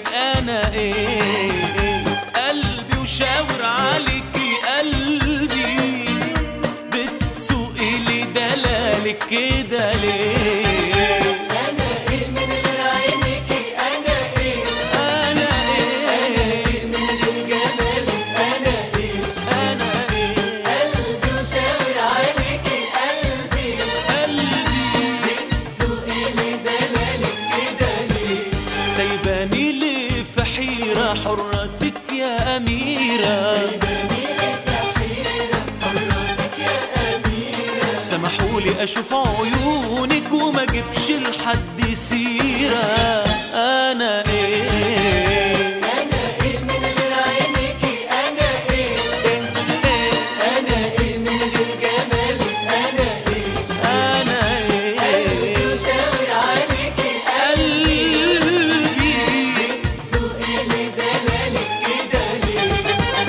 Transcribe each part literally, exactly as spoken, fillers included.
انا ايه قلبي وشاور عليكي قلبي بتسوقي لي دلالك كده ليه؟ انا ايه من غير عينيكي انا ايه انا ايه من غير جمالك انا ايه انا ايه قلبي وشاور عليكي قلبي قلبي بتسوقي لي دلالك كده ليه سايباني ليه في حيرة حراسك يا أميرة سمحولي أشوف عيونك وما جبش لحد سيرة أنا إيه انا ايه من غير عينيكي انا ايه انا ايه من غير جمالك انا ايه أنا قلبي إيه وشاور عليكي قلبي سوقي لي دلالك كده ليه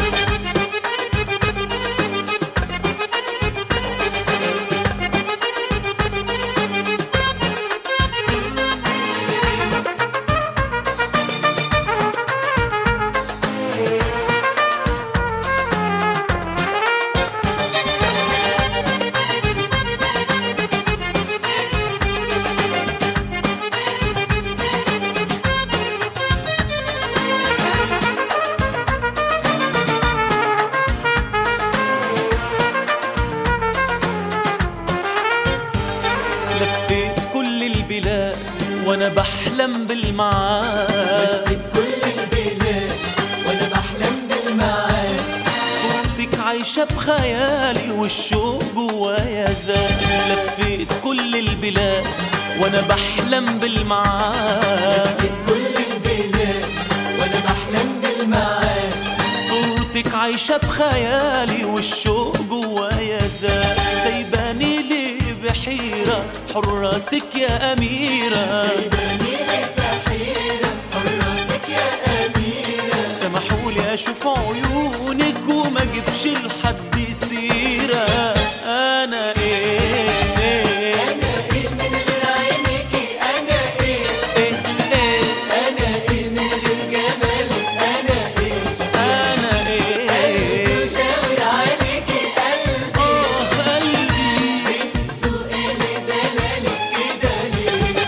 لفيت كل البلاد وأنا بحلم بالمعاد في كل البلاد وانا بحلم بالمعاد صورتك عايشة بخيالي والشوق جوايا زاد لفيت كل البلاد وانا بحلم بالمعاد في كل البلاد وانا بحلم بالمعاد صورتك عايشة بخيالي والشوق جوايا زاد سايباني ليه بحيرة حراسك يا أميرة بني بحيرة حراسك يا أميرة سمحولي أشوف عيونك وما جبش لحد سيرة أنا إيه أنا إيه من غير عينيكي أنا إيه إيه إيه أنا إيه من غير جمالك أنا إيه أنا قلبي إيه وشاور عليكي قلبي آه قلبي سوقي لي دلالك كده ليه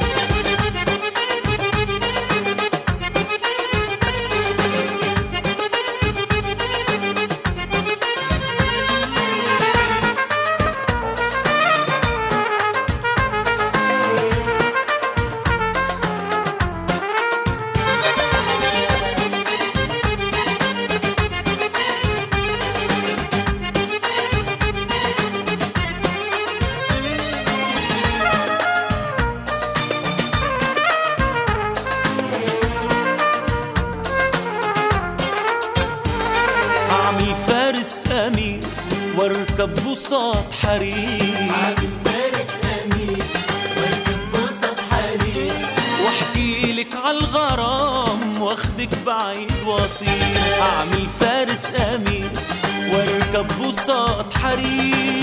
أعمل فارس أمير واركب بساط حرير عامل فارس أمير واركب بسط حرير واحكي لك عالغرام واخدك بعيد واطير أعمل فارس أمير واركب بساط حرير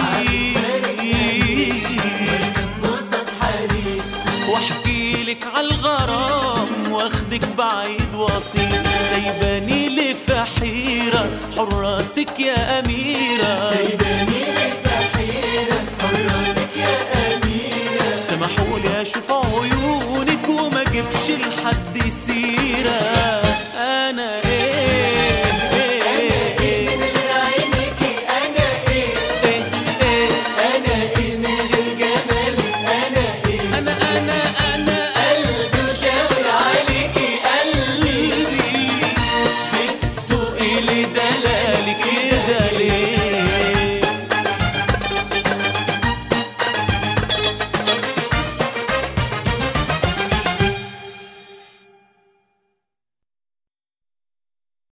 واركب بسط حرير واحكي لك عالغرام واخدك بعيد واطير سايباني ليه في حيرة حراسك يا أميرة سايباني بحيرة حراسك يا أميرة سمحولي أشوف عيونك وما جبش لحد سيرة